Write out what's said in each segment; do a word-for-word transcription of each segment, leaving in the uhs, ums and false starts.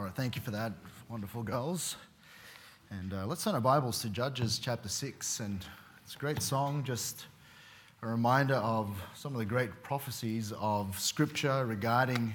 right, thank you for that, wonderful girls. And uh, let's turn our Bibles to Judges chapter six. And it's a great song, just a reminder of some of the great prophecies of Scripture regarding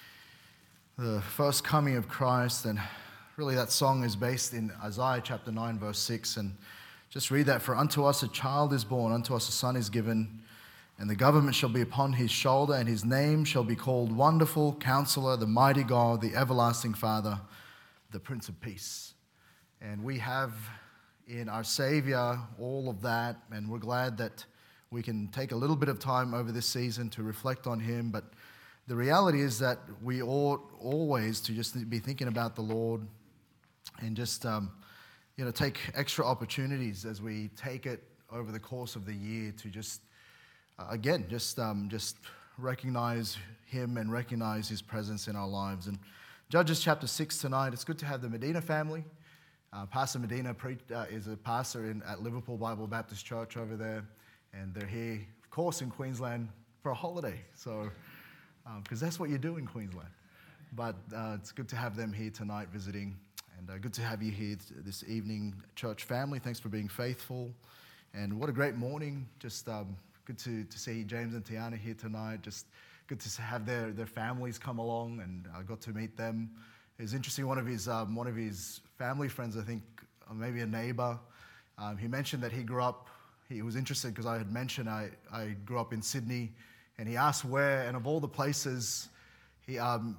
the first coming of Christ. And really that song is based in Isaiah chapter nine, verse six. And just read that. For unto us a child is born, unto us a son is given, and the government shall be upon his shoulder, and his name shall be called Wonderful, Counselor, the Mighty God, the Everlasting Father, the Prince of Peace. And we have in our Savior all of that, and we're glad that we can take a little bit of time over this season to reflect on him. But the reality is that we ought always to just be thinking about the Lord and just um, you know, take extra opportunities as we take it over the course of the year to just Uh, again, just um, just recognize him and recognize his presence in our lives. And Judges chapter six tonight, it's good to have the Medina family. Uh, Pastor Medina pre- uh, is a pastor in, at Liverpool Bible Baptist Church over there, and they're here, of course, in Queensland for a holiday. So, because um, that's what you do in Queensland. But uh, it's good to have them here tonight visiting, and uh, good to have you here this evening, church family. Thanks for being faithful, and what a great morning. Just um, Good to, to see James and Tiana here tonight. Just good to have their, their families come along, and I got to meet them. It was interesting. One of his um, one of his family friends, I think, or maybe a neighbor, um, he mentioned that he grew up. He was interested because I had mentioned I, I grew up in Sydney, and he asked where, and of all the places, he um,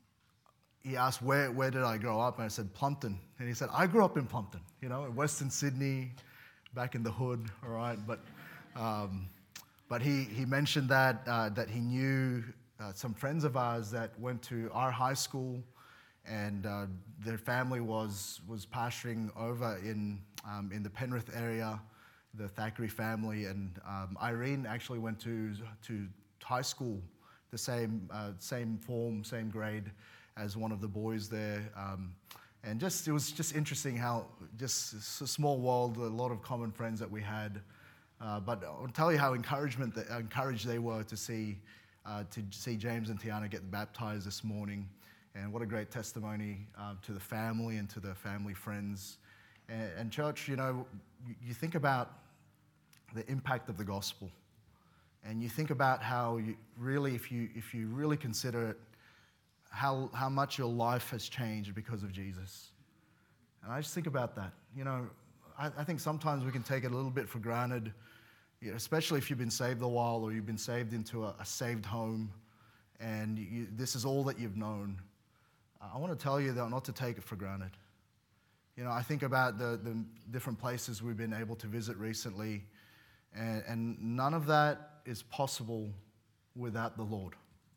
he asked where where did I grow up, and I said Plumpton, and he said I grew up in Plumpton, you know, in Western Sydney, back in the hood, all right, but. Um, But he, he mentioned that uh, that he knew uh, some friends of ours that went to our high school, and uh, their family was was pastoring over in um, in the Penrith area, the Thackeray family, and um, Irene actually went to to high school, the same uh, same form, same grade as one of the boys there, um, and just it was just interesting how just a small world, a lot of common friends that we had. Uh, but I'll tell you how encouragement that, encouraged they were to see uh, to see James and Tiana get baptized this morning, and what a great testimony uh, to the family and to the family friends. And, and church, you know, you think about the impact of the gospel, and you think about how you really, if you if you really consider it, how how much your life has changed because of Jesus. And I just think about that. You know, I, I think sometimes we can take it a little bit for granted. You know, especially if you've been saved a while, or you've been saved into a, a saved home, and you, this is all that you've known. I want to tell you that not to take it for granted. You know, I think about the, the different places we've been able to visit recently, and, and none of that is possible without the Lord.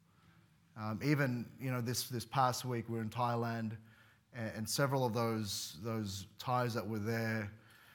Um, even, you know, this, this past week we were in Thailand, and, and several of those, those Thais that were there,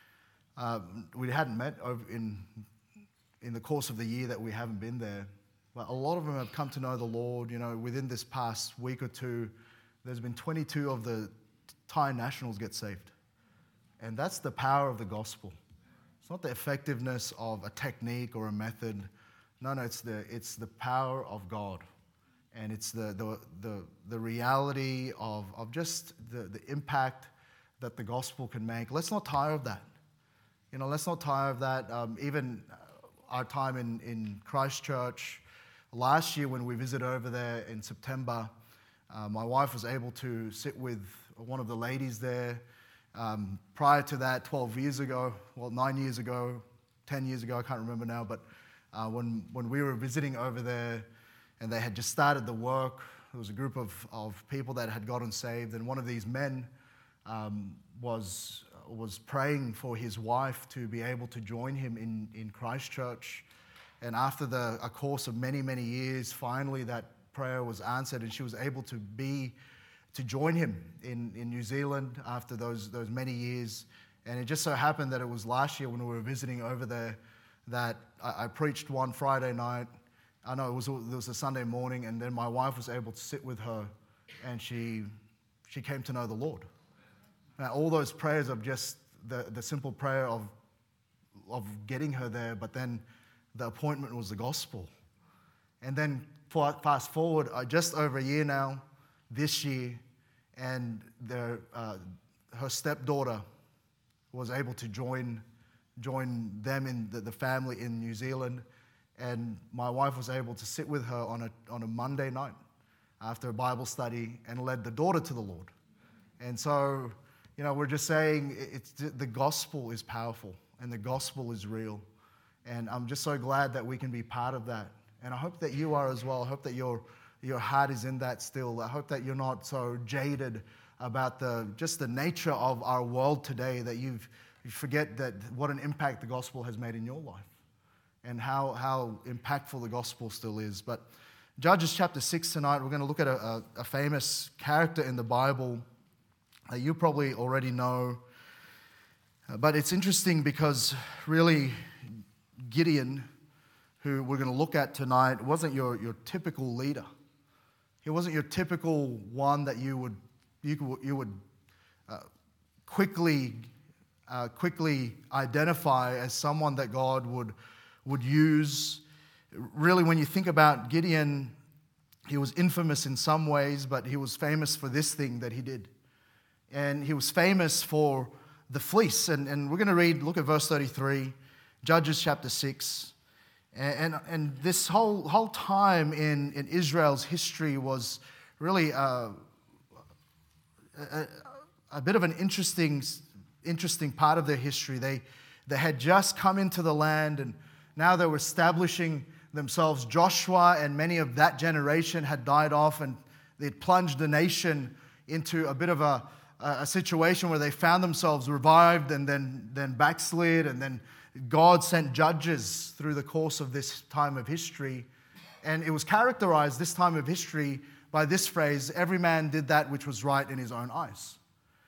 um, we hadn't met over in in the course of the year that we haven't been there. But a lot of them have come to know the Lord. You know, within this past week or two, there's been twenty-two of the Thai nationals get saved. And that's the power of the gospel. It's not the effectiveness of a technique or a method. No, no, it's the it's the power of God. And it's the the the, the reality of, of just the, the impact that the gospel can make. Let's not tire of that. You know, let's not tire of that. Um, even our time in, in Christchurch, last year when we visited over there in September, uh, my wife was able to sit with one of the ladies there. Um, prior to that, twelve years ago, well, nine years ago, ten years ago, I can't remember now, but uh, when, when we were visiting over there and they had just started the work, there was a group of, of people that had gotten saved, and one of these men um, was... was praying for his wife to be able to join him in, in Christchurch. And after the, a course of many, many years, finally that prayer was answered, and she was able to be, to join him in, in New Zealand after those, those many years. And it just so happened that it was last year when we were visiting over there that I, I preached one Friday night. I know it was, it was a Sunday morning, and then my wife was able to sit with her, and she, she came to know the Lord. Now, all those prayers of just the, the simple prayer of, of getting her there, but then the appointment was the gospel. And then fast forward uh, just over a year now, this year, and their, uh, her stepdaughter was able to join join them in the, the family in New Zealand, and my wife was able to sit with her on a on a Monday night after a Bible study and led the daughter to the Lord. And so, you know, we're just saying it's the gospel is powerful and the gospel is real, and I'm just so glad that we can be part of that. And I hope that you are as well. I hope that your your heart is in that still. I hope that you're not so jaded about the just the nature of our world today that you've you forget that what an impact the gospel has made in your life and how, how impactful the gospel still is. But Judges chapter six tonight, we're going to look at a, a, a famous character in the Bible that you probably already know. Uh, but it's interesting because really Gideon, who we're going to look at tonight, wasn't your, your typical leader. He wasn't your typical one that you would, you could, you would uh, quickly Uh, quickly identify as someone that God would would use. Really, when you think about Gideon, he was infamous in some ways, but he was famous for this thing that he did. And he was famous for the fleece. And, and we're going to read, look at verse thirty-three, Judges chapter six. And, and, and this whole, whole time in, in Israel's history was really uh, a, a bit of an interesting interesting part of their history. They, they had just come into the land, and now they were establishing themselves. Joshua and many of that generation had died off, and they'd plunged the nation into a bit of a, a situation where they found themselves revived and then, then backslid, and then God sent judges through the course of this time of history. And it was characterized, this time of history, by this phrase: every man did that which was right in his own eyes.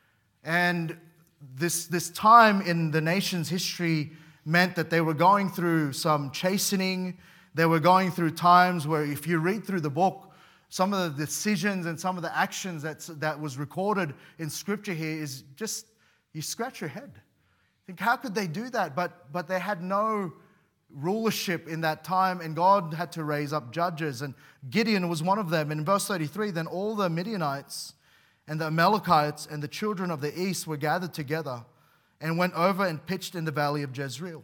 And This, this time in the nation's history meant that they were going through some chastening. They were going through times where, if you read through the book, some of the decisions and some of the actions that's, that was recorded in Scripture here is just, you scratch your head. Think, how could they do that? But, but they had no rulership in that time, and God had to raise up judges, and Gideon was one of them. In verse thirty-three, then all the Midianites and the Amalekites and the children of the east were gathered together and went over and pitched in the valley of Jezreel.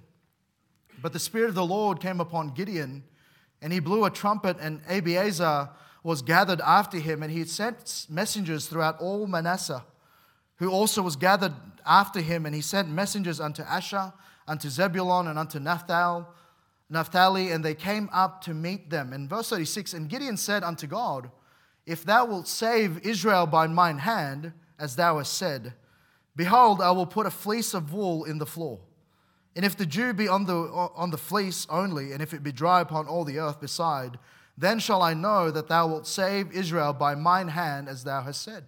But the Spirit of the Lord came upon Gideon, and he blew a trumpet, and Abiezer was gathered after him, and he sent messengers throughout all Manasseh, who also was gathered after him, and he sent messengers unto Asher, unto Zebulun, and unto Naphtali, Naphtali, and they came up to meet them. In verse thirty-six, and Gideon said unto God, if thou wilt save Israel by mine hand, as thou hast said, behold, I will put a fleece of wool in the floor. And if the dew be on the, on the fleece only, and if it be dry upon all the earth beside, then shall I know that thou wilt save Israel by mine hand, as thou hast said.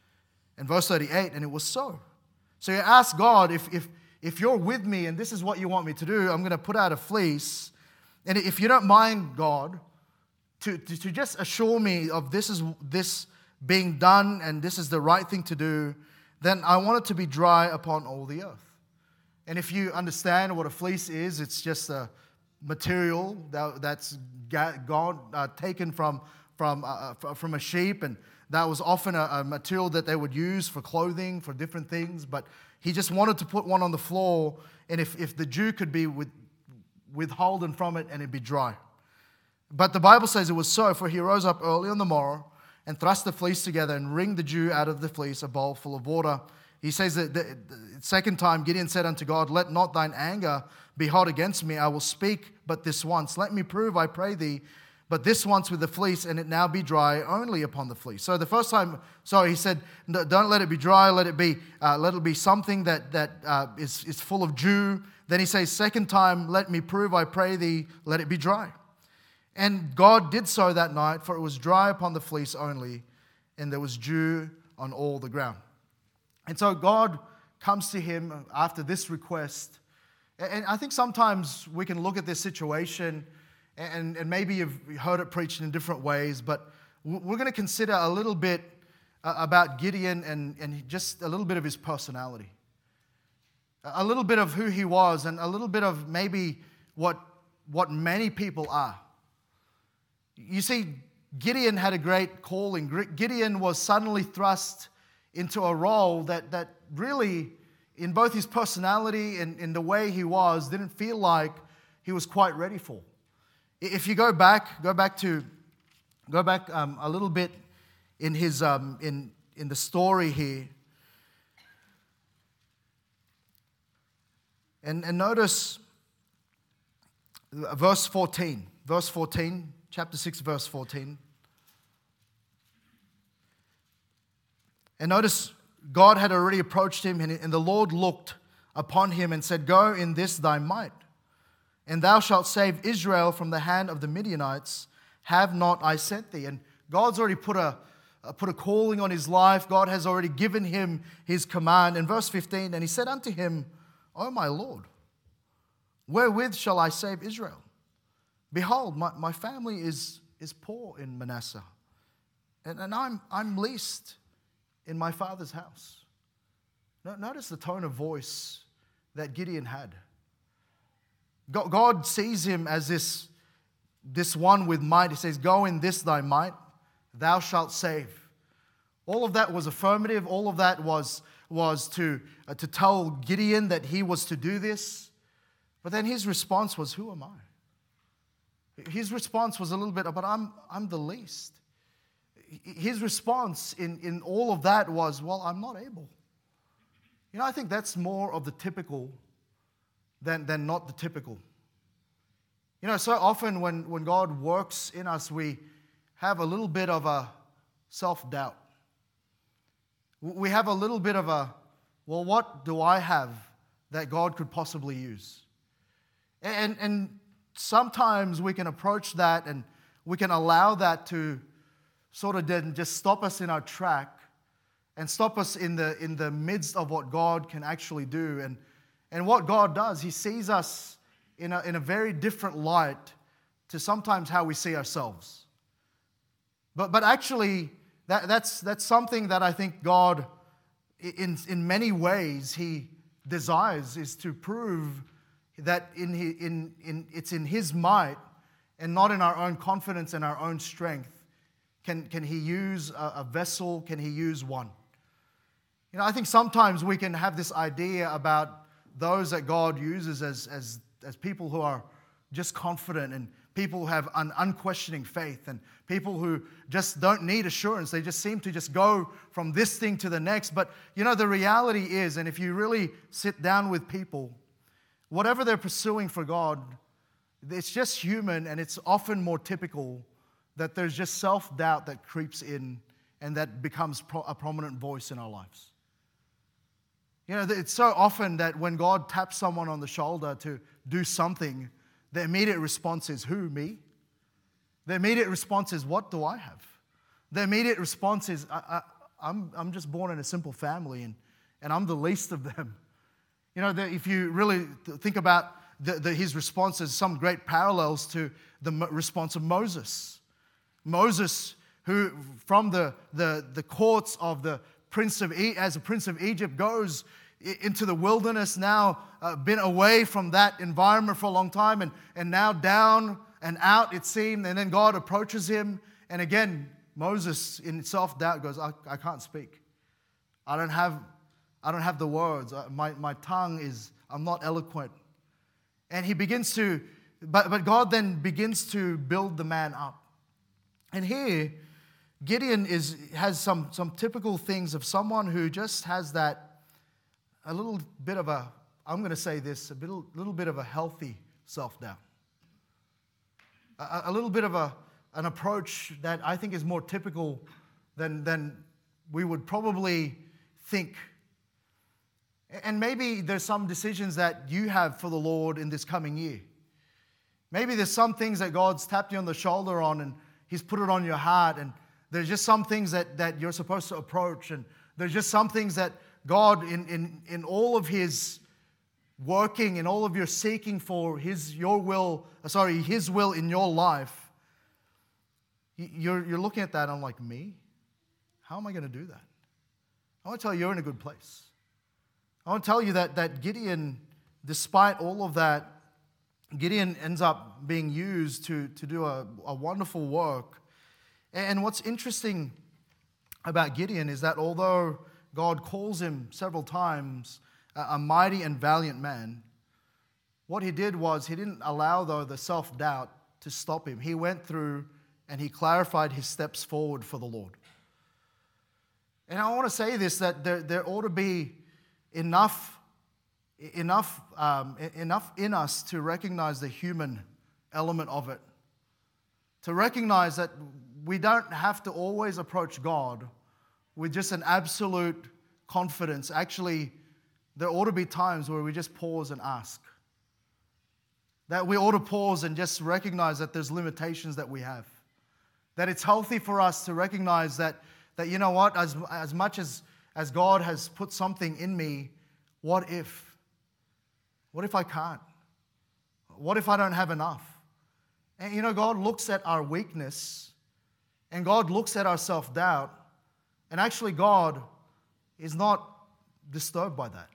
And verse thirty-eight, and it was so. So you ask God, if, if, if you're with me and this is what you want me to do, I'm going to put out a fleece. And if you don't mind, God, To, to, to just assure me of this is this being done and this is the right thing to do, then I want it to be dry upon all the earth. And if you understand what a fleece is, it's just a material that, that's God uh, taken from from uh, from a sheep, and that was often a, a material that they would use for clothing, for different things. But he just wanted to put one on the floor, and if, if the dew could be with, withholden from it, and it'd be dry. But the Bible says it was so, for he rose up early on the morrow and thrust the fleece together and wringed the dew out of the fleece, a bowl full of water. He says that the second time Gideon said unto God, let not thine anger be hot against me. I will speak but this once. Let me prove, I pray thee, but this once with the fleece, and it now be dry only upon the fleece. So the first time, so he said, don't let it be dry, let it be, uh, let it be something that, that uh, is, is full of dew. Then he says, second time, let me prove, I pray thee, let it be dry. And God did so that night, for it was dry upon the fleece only, and there was dew on all the ground. And so God comes to him after this request. And I think sometimes we can look at this situation, and, and maybe you've heard it preached in different ways, but we're going to consider a little bit about Gideon and, and just a little bit of his personality. A little bit of who he was, and a little bit of maybe what, what many people are. You see, Gideon had a great calling. Gideon was suddenly thrust into a role that, that really, in both his personality and in the way he was, didn't feel like he was quite ready for. If you go back, go back to, go back um, a little bit in his um, in in the story here, and and notice verse fourteen, verse fourteen, chapter six, verse fourteen, and notice God had already approached him, and, and the Lord looked upon him and said, "Go in this thy might, and thou shalt save Israel from the hand of the Midianites. Have not I sent thee?" And God's already put a, uh, put a calling on his life. God has already given him his command. In verse fifteen, "And he said unto him, O my Lord, wherewith shall I save Israel? Behold, my, my family is, is poor in Manasseh, and, and I'm, I'm least in my father's house." No, notice the tone of voice that Gideon had. God sees him as this, this one with might. He says, "Go in this thy might, thou shalt save." All of that was affirmative. All of that was, was to, uh, to tell Gideon that he was to do this. But then his response was, "Who am I?" His response was a little bit, "But I'm, I'm the least." His response in, in all of that was, "Well, I'm not able." You know, I think that's more of the typical than, than not the typical. You know, so often when, when God works in us, we have a little bit of a self-doubt. We have a little bit of a, well, what do I have that God could possibly use? And, and sometimes we can approach that and we can allow that to sort of then just stop us in our track and stop us in the, in the midst of what God can actually do. And, and what God does, He sees us in a, in a very different light to sometimes how we see ourselves. But, but actually, that, that's, that's something that I think God, in, in many ways, He desires, is to prove that in, in, in, it's in His might and not in our own confidence and our own strength. Can, can He use a, a vessel? Can He use one? You know, I think sometimes we can have this idea about those that God uses as, as, as people who are just confident and people who have an unquestioning faith and people who just don't need assurance. They just seem to just go from this thing to the next. But, you know, the reality is, and if you really sit down with people, whatever they're pursuing for God, it's just human, and it's often more typical that there's just self-doubt that creeps in and that becomes pro- a prominent voice in our lives. You know, it's so often that when God taps someone on the shoulder to do something, the immediate response is, "Who, me?" The immediate response is, "What do I have?" The immediate response is, I, I, I'm, I'm just born in a simple family, and, and I'm the least of them. You know, the, if you really think about the, the, his responses, some great parallels to the response of Moses. Moses, who from the, the, the courts of the prince of e- as a prince of Egypt goes into the wilderness, now uh, been away from that environment for a long time, and, and now down and out, it seemed, and then God approaches him, and again, Moses in self-doubt goes, I, I can't speak. I don't have, I don't have the words. My, my tongue is, I'm not eloquent. And he begins to, but, but God then begins to build the man up. And here, Gideon is, has some, some typical things of someone who just has that, a little bit of a, I'm going to say this, a little, little bit of a healthy self-doubt. A, a little bit of a, an approach that I think is more typical than, than we would probably think. And maybe there's some decisions that you have for the Lord in this coming year. Maybe there's some things that God's tapped you on the shoulder on and He's put it on your heart, and there's just some things that, that you're supposed to approach, and there's just some things that God, in, in, in all of His working, in all of your seeking for His your will, sorry, His will in your life, you're, you're looking at that and I'm like, me? How am I going to do that? I want to tell you, you're in a good place. I want to tell you that, that Gideon, despite all of that, Gideon ends up being used to, to do a, a wonderful work. And what's interesting about Gideon is that although God calls him several times a, a mighty and valiant man, what he did was he didn't allow, though, the self-doubt to stop him. He went through and he clarified his steps forward for the Lord. And I want to say this, that there, there ought to be enough, enough, um, enough in us to recognize the human element of it. To recognize that we don't have to always approach God with just an absolute confidence. Actually, there ought to be times where we just pause and ask. That we ought to pause and just recognize that there's limitations that we have. That it's healthy for us to recognize that, that you know what, as, as much as, as God has put something in me, what if? What if I can't? What if I don't have enough? And you know, God looks at our weakness, and God looks at our self-doubt, and actually God is not disturbed by that.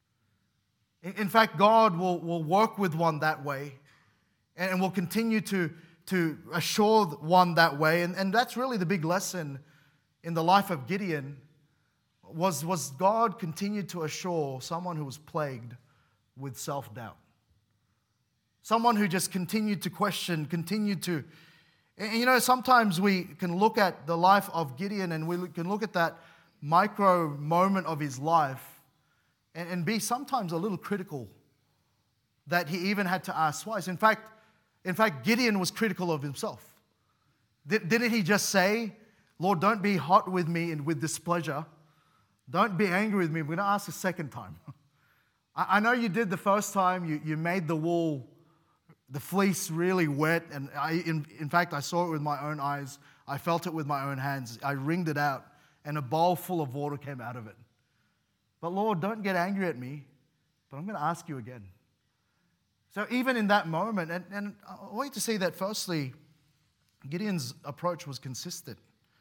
In fact, God will, will work with one that way and will continue to, to assure one that way. And, and that's really the big lesson in the life of Gideon was, was God continued to assure someone who was plagued with self-doubt. Someone who just continued to question, continued to... And you know, sometimes we can look at the life of Gideon and we can look at that micro moment of his life and, and be sometimes a little critical that he even had to ask twice. In fact, in fact, Gideon was critical of himself. Did, didn't he just say, Lord, don't be hot with me and with displeasure. Don't be angry with me. I'm going to ask a second time. I, I know you did the first time. You, you made the wool, the fleece really wet. And I, in, in fact, I saw it with my own eyes. I felt it with my own hands. I wringed it out and a bowl full of water came out of it. But Lord, don't get angry at me, but I'm going to ask you again. So even in that moment, and, and I want you to see that firstly, Gideon's approach was consistent.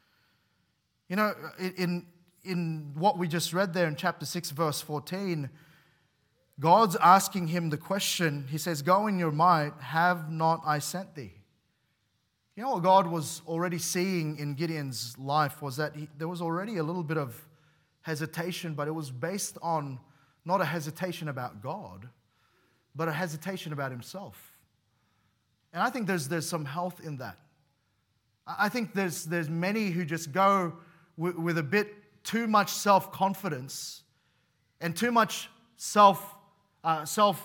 You know, in, in what we just read there in chapter six, verse fourteen, God's asking him the question. He says, go in your might, have not I sent thee? You know what God was already seeing in Gideon's life was that he, there was already a little bit of hesitation, but it was based on not a hesitation about God, but a hesitation about himself. And I think there's, there's some health in that. I think there's, there's many who just go with, with a bit too much self-confidence and too much self, uh, self,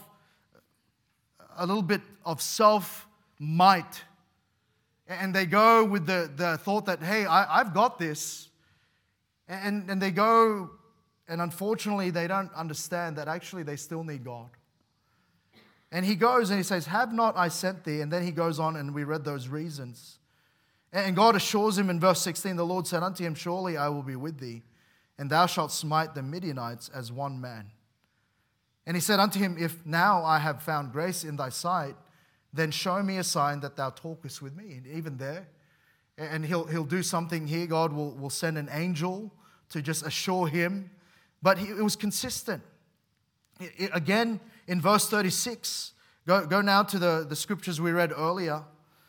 a little bit of self-might. And they go with the, the thought that, hey, I, I've got this. And, and they go, and unfortunately, they don't understand that actually they still need God. And he goes and he says, have not I sent thee? And then he goes on and we read those reasons. And God assures him in verse sixteen, the Lord said unto him, surely I will be with thee, and thou shalt smite the Midianites as one man. And he said unto him, if now I have found grace in thy sight, then show me a sign that thou talkest with me. And even there, and he'll, he'll do something here. God will, will send an angel to just assure him. But he, it was consistent. It, it, again, in verse thirty-six, go, go now to the, the scriptures we read earlier.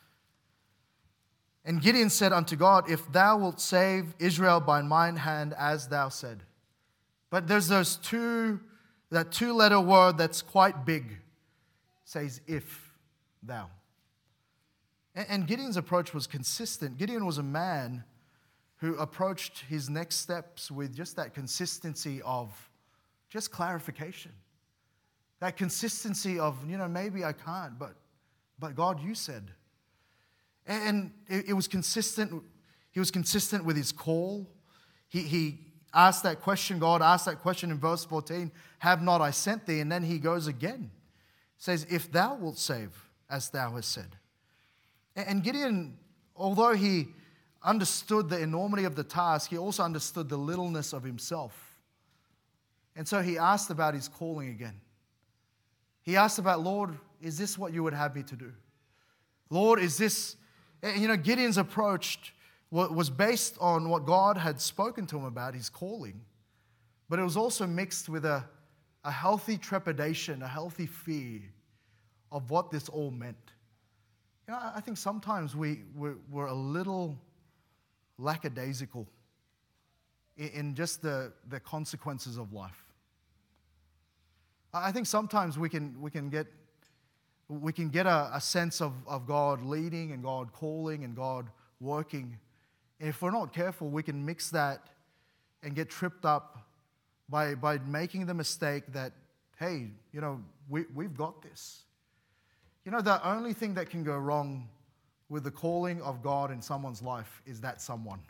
And Gideon said unto God, if thou wilt save Israel by mine hand, as thou said. But there's those two, that two-letter word that's quite big. It says, if thou. And, and Gideon's approach was consistent. Gideon was a man who approached his next steps with just that consistency of just clarification. That consistency of, you know, maybe I can't, but, but God, you said. And it was consistent. He was consistent with his call. He, he asked that question. God asked that question in verse fourteen, have not I sent thee? And then he goes again. Says, if thou wilt save, as thou hast said. And Gideon, although he understood the enormity of the task, he also understood the littleness of himself. And so he asked about his calling again. He asked about, Lord, is this what you would have me to do? Lord, is this... You know, Gideon's approach was based on what God had spoken to him about, his calling. But it was also mixed with a, a healthy trepidation, a healthy fear of what this all meant. You know, I think sometimes we, we're, we're a little lackadaisical in, in just the, the consequences of life. I think sometimes we can we can get we can get a, a sense of, of God leading and God calling and God working. And if we're not careful, we can mix that and get tripped up by, by making the mistake that, hey, you know, we, we've got this. You know, the only thing that can go wrong with the calling of God in someone's life is that someone.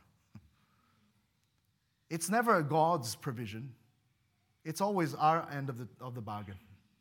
It's never God's provision. It's always our end of the, of the bargain.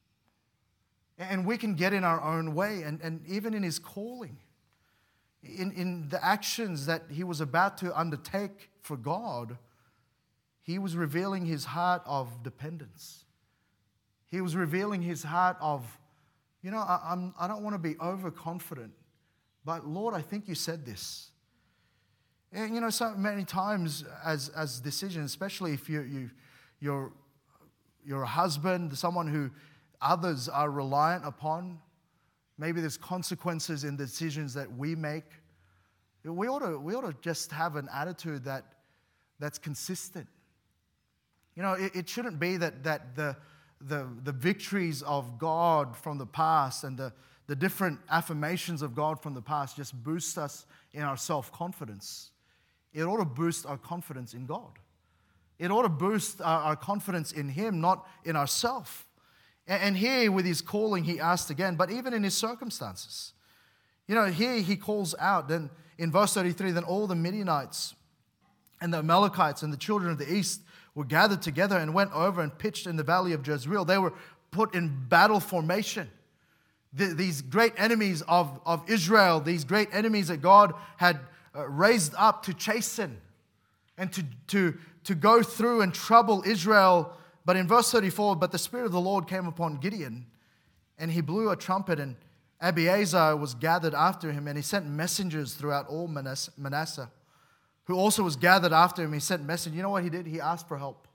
And we can get in our own way, and, and even in his calling, in, in the actions that he was about to undertake for God, he was revealing his heart of dependence. He was revealing his heart of, you know, I, I'm, I don't want to be overconfident, but Lord, I think you said this. And, you know, so many times as, as decisions, especially if you, you, you're, you're a husband, someone who others are reliant upon, maybe there's consequences in the decisions that we make. We ought to, we ought to just have an attitude that, that's consistent. You know, it, it shouldn't be that, that the, the, the victories of God from the past and the, the different affirmations of God from the past just boost us in our self-confidence. It ought to boost our confidence in God. It ought to boost our, our confidence in Him, not in ourselves. And, and here with His calling, He asked again, but even in His circumstances. You know, here He calls out, then in verse thirty-three, then all the Midianites and the Amalekites and the children of the east were gathered together and went over and pitched in the valley of Jezreel. They were put in battle formation. The, these great enemies of, of Israel, these great enemies that God had uh, raised up to chasten and to, to, to go through and trouble Israel. But in verse thirty-four, but the Spirit of the Lord came upon Gideon, and he blew a trumpet, and Abiezer was gathered after him, and he sent messengers throughout all Manasseh, who also was gathered after him. He sent messengers. You know what he did? He asked for help.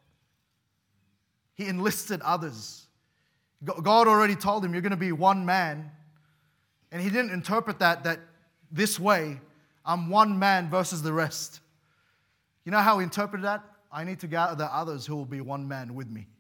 He enlisted others. God already told him, you're going to be one man. And he didn't interpret that, that this way, I'm one man versus the rest. You know how he interpreted that? I need to gather others who will be one man with me.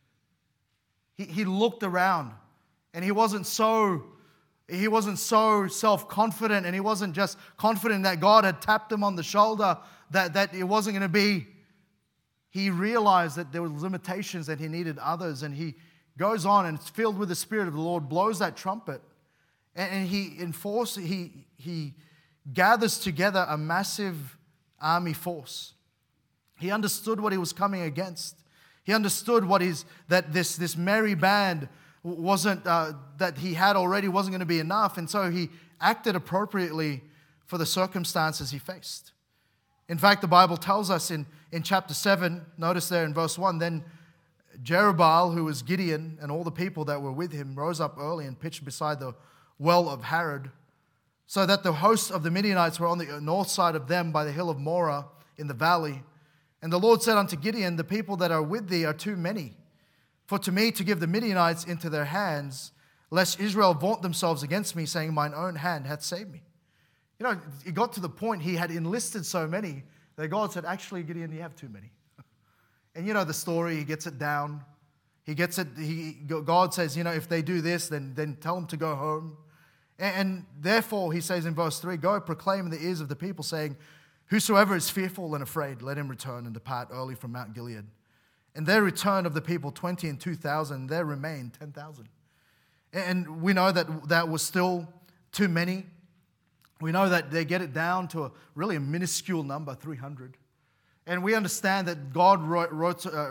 He, he looked around, and he wasn't so, he wasn't so self-confident, and he wasn't just confident that God had tapped him on the shoulder, that, that it wasn't going to be. He realized that there were limitations, that he needed others, and he goes on and it's filled with the Spirit of the Lord, blows that trumpet, and, and he enforces, he, he gathers together a massive army force. He understood what he was coming against. He understood what is that this, this merry band wasn't uh, that he had already wasn't going to be enough, and so he acted appropriately for the circumstances he faced. In fact, the Bible tells us in, in chapter seven, notice there in verse one, then Jerubbaal, who was Gideon, and all the people that were with him, rose up early and pitched beside the well of Harod, so that the hosts of the Midianites were on the north side of them by the hill of Moreh in the valley. And the Lord said unto Gideon, the people that are with thee are too many, for to me to give the Midianites into their hands, lest Israel vaunt themselves against me, saying, mine own hand hath saved me. You know, it got to the point he had enlisted so many that God said, actually, Gideon, you have too many. And you know the story, he gets it down. He gets it, he, God says, you know, if they do this, then, then tell them to go home. And, and therefore, he says in verse three, go proclaim in the ears of the people, saying, whosoever is fearful and afraid, let him return and depart early from Mount Gilead. And there returned of the people twenty and two thousand, and there remained ten thousand. And we know that that was still too many. We know that they get it down to a really a minuscule number, three hundred. And we understand that God wrote, wrote uh,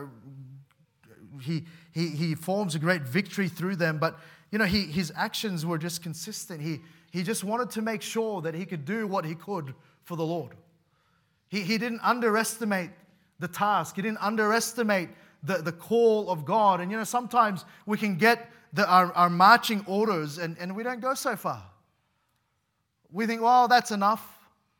he, he, he forms a great victory through them, but you know, he, his actions were just consistent. He, he just wanted to make sure that he could do what he could for the Lord. He, he didn't underestimate the task. He didn't underestimate the, the call of God. And you know, sometimes we can get the, our, our marching orders and, and we don't go so far. We think, well, that's enough.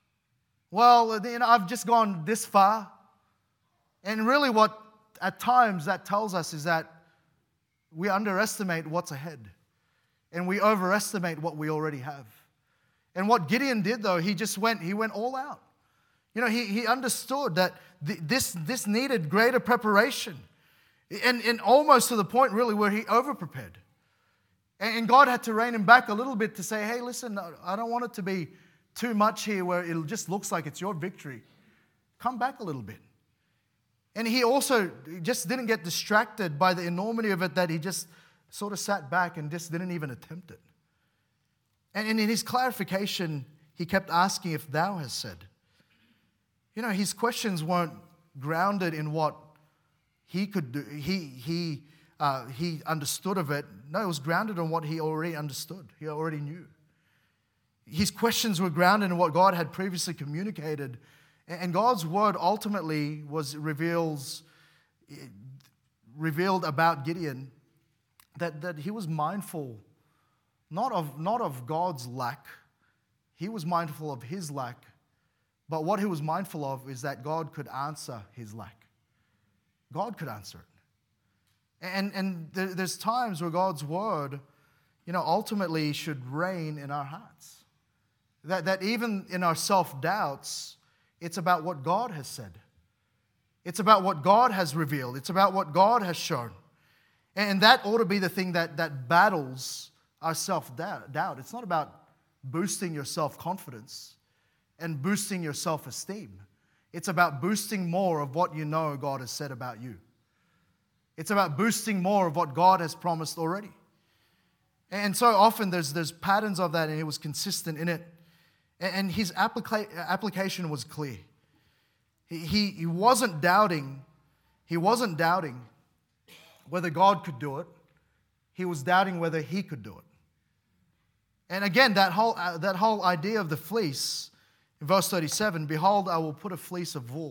Well, you know, I've just gone this far. And really what at times that tells us is that we underestimate what's ahead. And we overestimate what we already have. And what Gideon did though, he just went, he went all out. You know, he, he understood that th- this, this needed greater preparation. And, and almost to the point, really, where he over-prepared. And, and God had to rein him back a little bit to say, hey, listen, I don't want it to be too much here where it just looks like it's your victory. Come back a little bit. And he also just didn't get distracted by the enormity of it, that he just sort of sat back and just didn't even attempt it. And, and in his clarification, he kept asking if thou hast said. You know, his questions weren't grounded in what he could do. He, he, uh, he understood of it. No, it was grounded in what he already understood. He already knew. His questions were grounded in what God had previously communicated. And God's word ultimately was reveals, revealed about Gideon that, that he was mindful not of, not of God's lack. He was mindful of his lack. But what he was mindful of is that God could answer his lack. God could answer it. And, and there, there's times where God's word, you know, ultimately should reign in our hearts. That, that even in our self-doubts, it's about what God has said. It's about what God has revealed. It's about what God has shown. And that ought to be the thing that, that battles our self-doubt. It's not about boosting your self-confidence and boosting your self-esteem. It's about boosting more of what you know God has said about you. It's about boosting more of what God has promised already. And so often there's, there's patterns of that, and he was consistent in it. And his applica- application was clear. He, he, he wasn't doubting, he wasn't doubting whether God could do it. He was doubting whether he could do it. And again, that whole, uh, that whole idea of the fleece, in verse thirty-seven, behold, I will put a fleece of wool.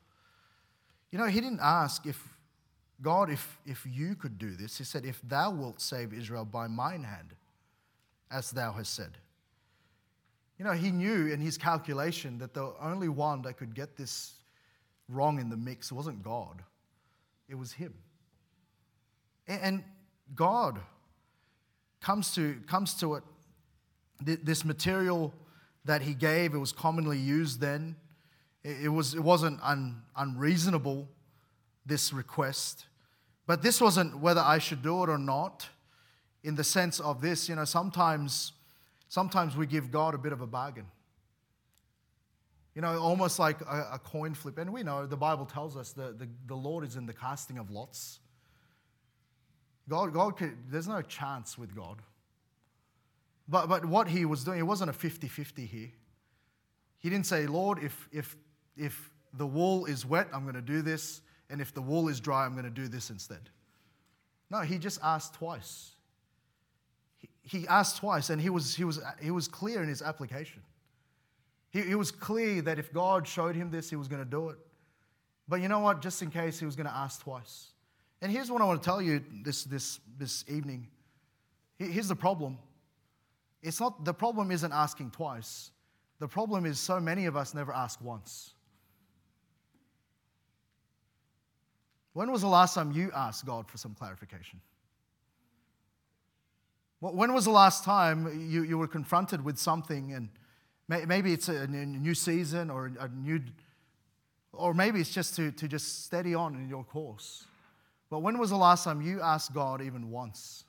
You know, he didn't ask if, God, if, if you could do this. He said, if thou wilt save Israel by mine hand, as thou hast said. You know, he knew in his calculation that the only one that could get this wrong in the mix wasn't God. It was him. And God comes to, comes to it, this material that he gave, it was commonly used then. It, was, it wasn't un, unreasonable, this request. But this wasn't whether I should do it or not, in the sense of this, you know, sometimes... Sometimes we give God a bit of a bargain. You know, almost like a, a coin flip. And we know the Bible tells us that the, the Lord is in the casting of lots. God, God could, there's no chance with God. But, but what he was doing, it wasn't a fifty-fifty here. He didn't say, Lord, if, if, if the wool is wet, I'm going to do this. And if the wool is dry, I'm going to do this instead. No, he just asked twice. He asked twice, and he was, he was, he was clear in his application. He, he was clear that if God showed him this, he was going to do it. But you know what? Just in case, he was going to ask twice. And here's what I want to tell you this, this, this evening. Here's the problem. It's not, the problem isn't asking twice. The problem is so many of us never ask once. When was the last time you asked God for some clarification? When was the last time you, you were confronted with something, and may, maybe it's a, a new season or a new, or maybe it's just to, to just steady on in your course. But when was the last time you asked God even once?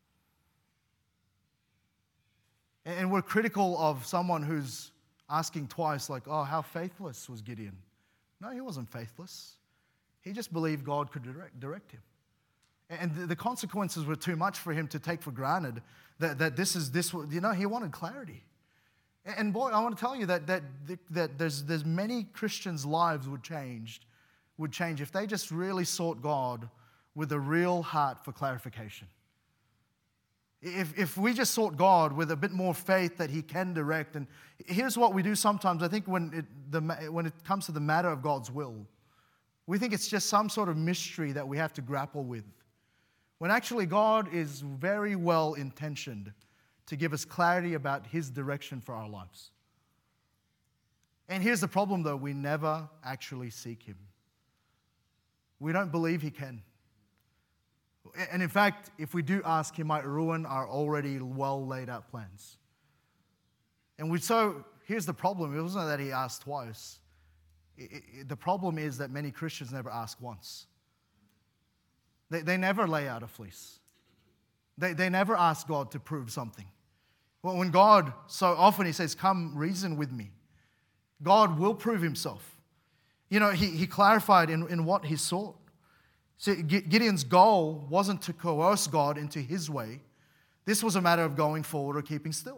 And, and we're critical of someone who's asking twice, like, oh, how faithless was Gideon? No, he wasn't faithless. He just believed God could direct, direct him. And the consequences were too much for him to take for granted that, that this is this. You know, he wanted clarity. And boy, I want to tell you that that that there's there's many Christians' lives would change, would change if they just really sought God with a real heart for clarification. If if we just sought God with a bit more faith that He can direct, and here's what we do sometimes. I think when it the when it comes to the matter of God's will, we think it's just some sort of mystery that we have to grapple with. When actually God is very well intentioned to give us clarity about His direction for our lives. And here's the problem though, we never actually seek Him. We don't believe He can. And in fact, if we do ask, He might ruin our already well laid out plans. And we so, here's the problem, it wasn't that He asked twice. I- I- the problem is that many Christians never ask once. They, they never lay out a fleece. They, they never ask God to prove something. Well, when God, so often he says, come reason with me. God will prove himself. You know, he, he clarified in, in what he sought. See, Gideon's goal wasn't to coerce God into his way. This was a matter of going forward or keeping still.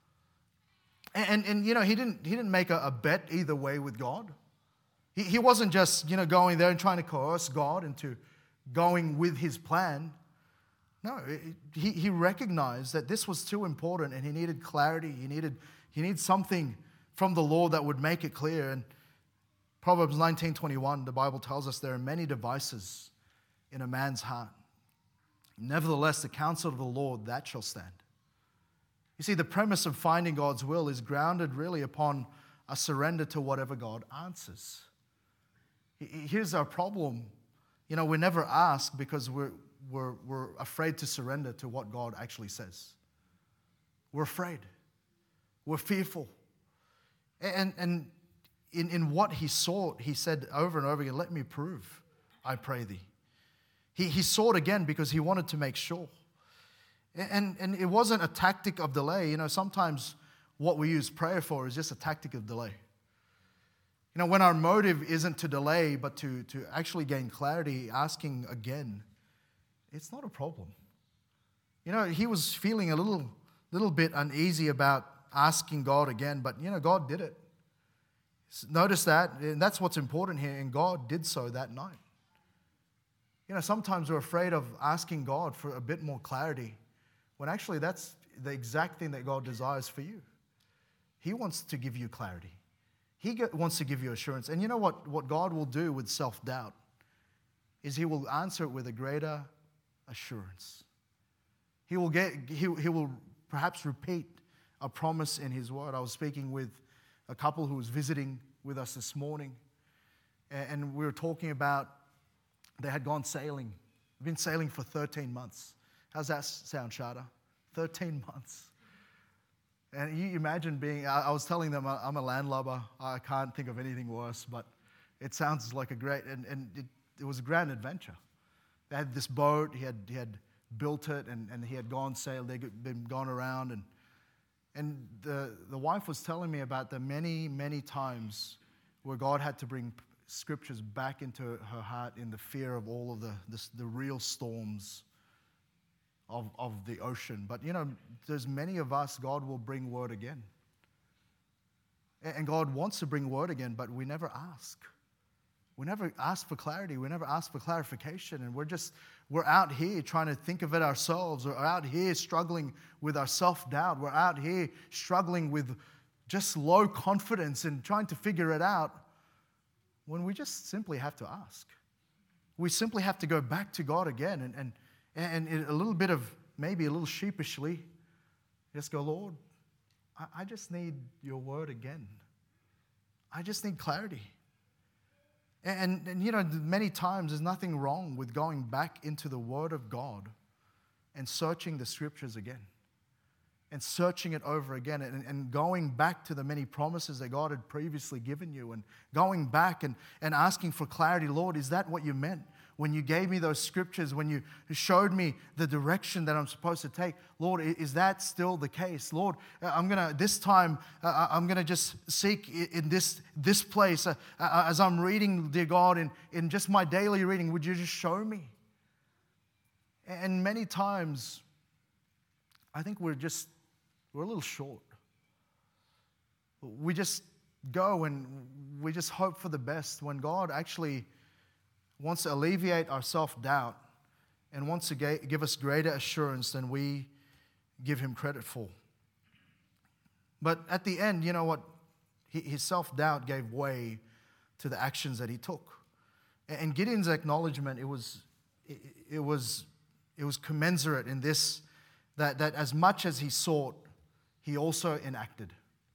And, and, and you know, he didn't, he didn't make a, a bet either way with God. He, he wasn't just, you know, going there and trying to coerce God into going with his plan. No, it, he, he recognized that this was too important and he needed clarity. He needed, he needed something from the Lord that would make it clear. And Proverbs nineteen twenty-one, the Bible tells us there are many devices in a man's heart. Nevertheless, the counsel of the Lord, that shall stand. You see, the premise of finding God's will is grounded really upon a surrender to whatever God answers. Here's our problem. You know, we never ask because we're, we're, we're afraid to surrender to what God actually says. We're afraid. We're fearful. And, and in, in what he sought, he said over and over again, let me prove, I pray thee. He, he sought again because he wanted to make sure. And, and it wasn't a tactic of delay. You know, sometimes what we use prayer for is just a tactic of delay. You know, when our motive isn't to delay, but to, to actually gain clarity, asking again, it's not a problem. You know, he was feeling a little, little bit uneasy about asking God again, but, you know, God did it. Notice that, and that's what's important here, and God did so that night. You know, sometimes we're afraid of asking God for a bit more clarity, when actually that's the exact thing that God desires for you. He wants to give you clarity. He wants to give you assurance. And you know what, what God will do with self-doubt is he will answer it with a greater assurance. He will get, he, he will perhaps repeat a promise in his word. I was speaking with a couple who was visiting with us this morning, and we were talking about they had gone sailing. They've been sailing for thirteen months. How's that sound, Shada? thirteen months. And you imagine being, I was telling them I'm a landlubber. I can't think of anything worse, but it sounds like a great, and, and it, it was a grand adventure. They had this boat, he had he had built it, and, and he had gone sail, they'd been gone around, and and the, the wife was telling me about the many, many times where God had to bring scriptures back into her heart in the fear of all of the, the, the real storms of, of the ocean. But, you know, there's many of us, God will bring word again. And God wants to bring word again, but we never ask. We never ask for clarity. We never ask for clarification. And we're just, we're out here trying to think of it ourselves. We're out here struggling with our self-doubt. We're out here struggling with just low confidence and trying to figure it out when we just simply have to ask. We simply have to go back to God again and, and, and in a little bit of, maybe a little sheepishly, just go, Lord, I, I just need your word again. I just need clarity. And, and, you know, many times there's nothing wrong with going back into the Word of God and searching the Scriptures again and searching it over again and, and going back to the many promises that God had previously given you and going back and, and asking for clarity. Lord, is that what you meant when you gave me those Scriptures, when you showed me the direction that I'm supposed to take? Lord, is that still the case? Lord, I'm going to, this time, uh, I'm going to just seek in this, this place uh, uh, as I'm reading, dear God, in, in just my daily reading, would you just show me? And many times, I think we're just, we're a little short. We just go and we just hope for the best when God actually wants to alleviate our self-doubt and wants to give us greater assurance than we give him credit for. But at the end, you know what? His self-doubt gave way to the actions that he took. And Gideon's acknowledgement, it was, it was, it was commensurate in this, that, that as much as he sought, he also enacted.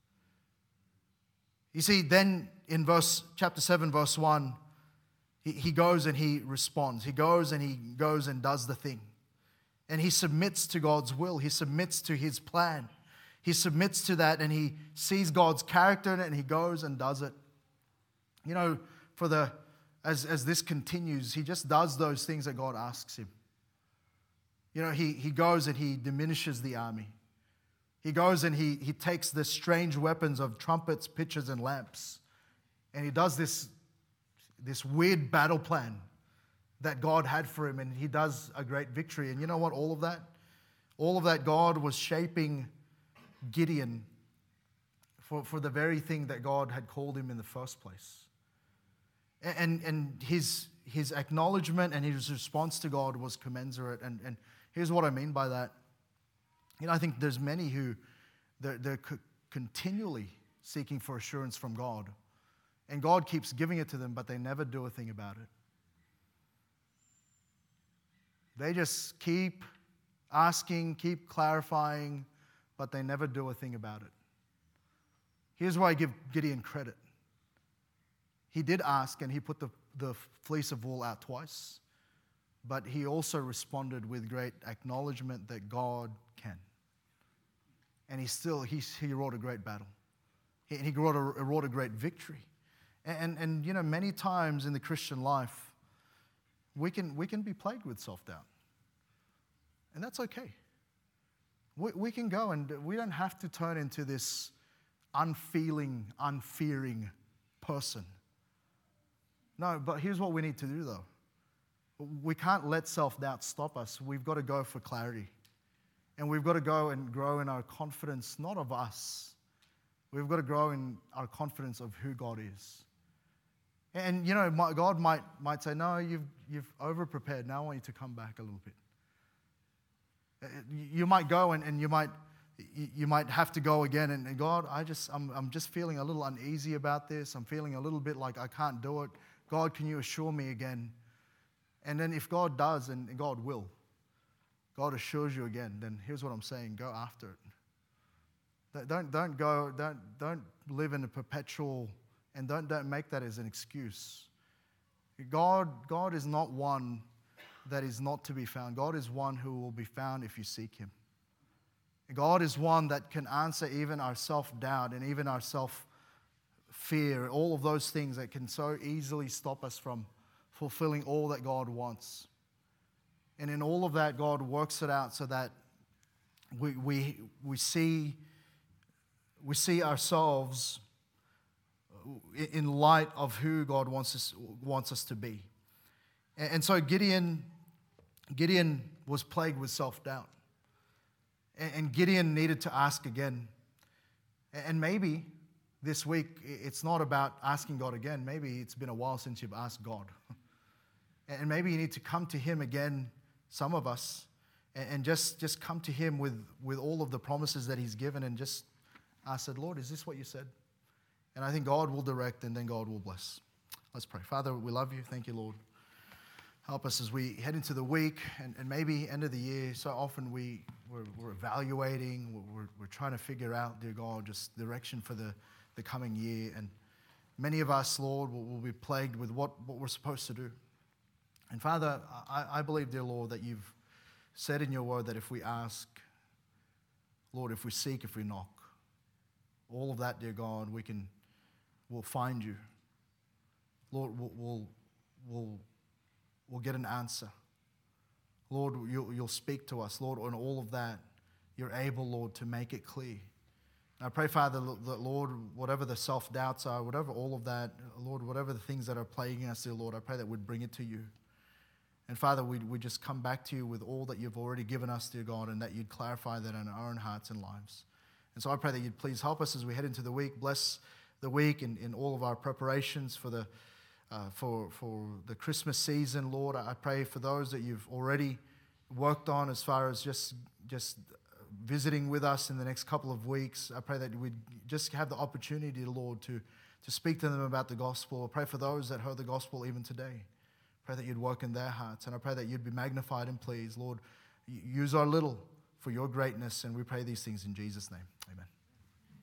You see, then in verse chapter seven, verse one, he, he goes and he responds. He goes and he goes and does the thing. And he submits to God's will. He submits to his plan. He submits to that and he sees God's character in it and he goes and does it. you know, for the as as this continues, he just does those things that God asks him. You know, he, he goes and he diminishes the army. He goes and he, he takes the strange weapons of trumpets, pitchers, and lamps, and he does this, this weird battle plan that God had for him, and he does a great victory. And you know what? All of that, all of that, God was shaping Gideon for, for the very thing that God had called him in the first place. And, and his, his acknowledgement and his response to God was commensurate. And, and here's what I mean by that. You know, I think there's many who, they're, they're co- continually seeking for assurance from God. And God keeps giving it to them, but they never do a thing about it. They just keep asking, keep clarifying, but they never do a thing about it. Here's why I give Gideon credit. He did ask, and he put the, the fleece of wool out twice, but he also responded with great acknowledgement that God can. And he still, he, he wrought a great battle. He, he wrought, a, wrought a great victory. And, and, and, you know, many times in the Christian life, we can, we can be plagued with self-doubt. And that's okay. We, we can go, and we don't have to turn into this unfeeling, unfearing person. No, but here's what we need to do, though. We can't let self-doubt stop us. We've got to go for clarity. And we've got to go and grow in our confidence, not of us. We've got to grow in our confidence of who God is. And, you know, God might, might say, no, you've, you've over-prepared. Now I want you to come back a little bit. You might go and, and you might you might have to go again. And, and God, I just, I'm, I'm just feeling a little uneasy about this. I'm feeling a little bit like I can't do it. God, can you assure me again? And then if God does, and God will, God assures you again, then here's what I'm saying, go after it. Don't, don't go, don't, don't live in a perpetual, and don't, don't make that as an excuse. God, God is not one that is not to be found. God is one who will be found if you seek him. God is one that can answer even our self-doubt and even our self-fear, all of those things that can so easily stop us from fulfilling all that God wants. And in all of that, God works it out so that we, we, we, see, we see ourselves in light of who God wants us, wants us to be. And so Gideon, Gideon was plagued with self-doubt. And Gideon needed to ask again. And maybe this week, it's not about asking God again. Maybe it's been a while since you've asked God. And maybe you need to come to him again, some of us, and just, just come to him with, with all of the promises that he's given and just ask, Lord, is this what you said? And I think God will direct, and then God will bless. Let's pray. Father, we love you. Thank you, Lord. Help us as we head into the week and, and maybe end of the year. So often we, we're, we're evaluating, we're, we're trying to figure out, dear God, just direction for the, the coming year. And many of us, Lord, will, will be plagued with what, what we're supposed to do. And Father, I, I believe, dear Lord, that you've said in your word that if we ask, Lord, if we seek, if we knock, all of that, dear God, we can, we'll find you. Lord, we'll, we'll, we'll We'll get an answer. Lord, you'll, you'll speak to us. Lord, on all of that, you're able, Lord, to make it clear. And I pray, Father, that, Lord, whatever the self-doubts are, whatever all of that, Lord, whatever the things that are plaguing us, dear Lord, I pray that we'd bring it to you. And Father, we we just come back to you with all that you've already given us, dear God, and that you'd clarify that in our own hearts and lives. And so I pray that you'd please help us as we head into the week. Bless the week and in all of our preparations for the Uh, for, for the Christmas season, Lord. I pray for those that you've already worked on as far as just, just visiting with us in the next couple of weeks. I pray that we'd just have the opportunity, Lord, to, to speak to them about the gospel. I pray for those that heard the gospel even today. I pray that you'd work in their hearts, and I pray that you'd be magnified and pleased. Lord, use our little for your greatness, and we pray these things in Jesus' name. Amen.